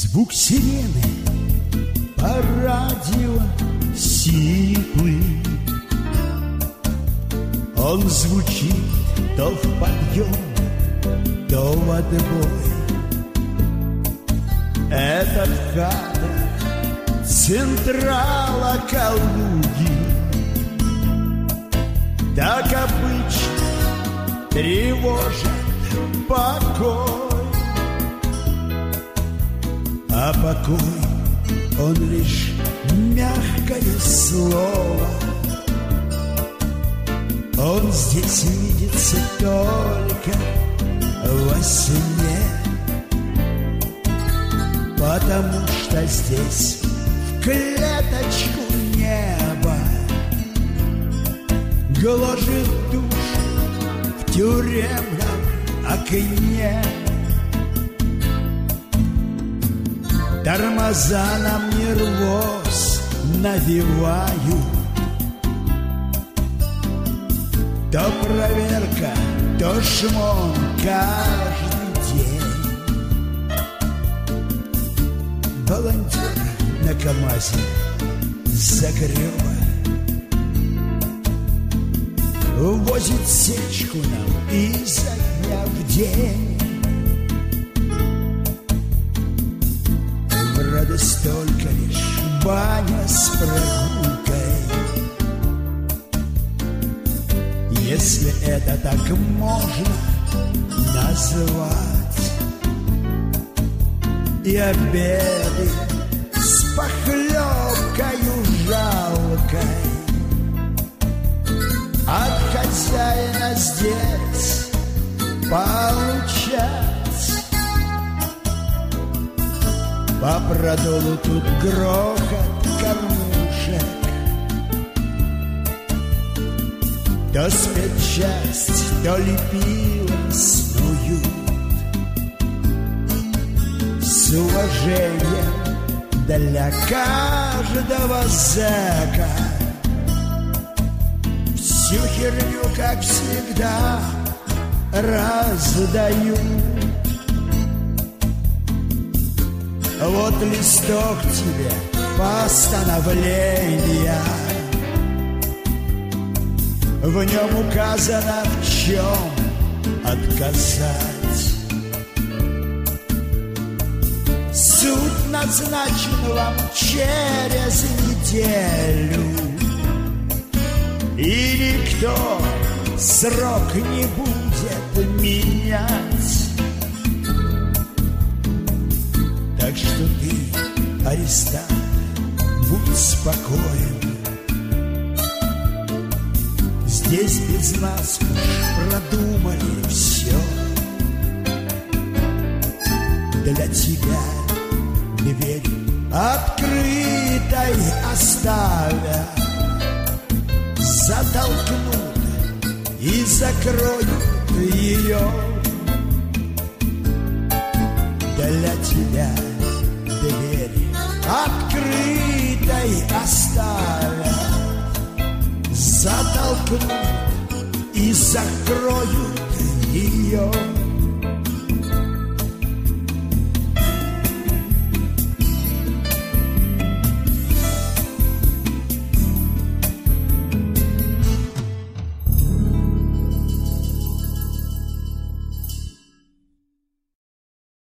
Звук сирены по радио сиплый. Он звучит то в подъем, то в отбой. Этот кадр централа Калуги. Так обычно тревожит покой. А покой, он лишь мягкое слово. Он здесь видится только во сне, потому что здесь в клеточку неба гложет душу в тюремном окне. Тормоза нам нервоз навевают. То проверка, то шмон каждый день. Волонтер на КамАЗе Загреба возит сечку нам изо дня в день. В радость только лишь баня с прогулкой, если это так можно назвать. И обеды с похлебкою жалкой от хозяина здесь получать. По продолу тут грохот кормушек, то спецчасть, то лепила снуют. С уважением для каждого зэка всю херню, как всегда, раздают. Вот листок тебе постановления, в нем указано, в чем отказать. Суд назначен вам через неделю, и никто срок не будет менять. Так что ты, арестант, будь спокоен. Здесь без нас уж продумали все. Для тебя дверь открытой оставят, затолкнут и закроют ее. Для тебя дверь открытой оставят, затолкнут и закроют ее.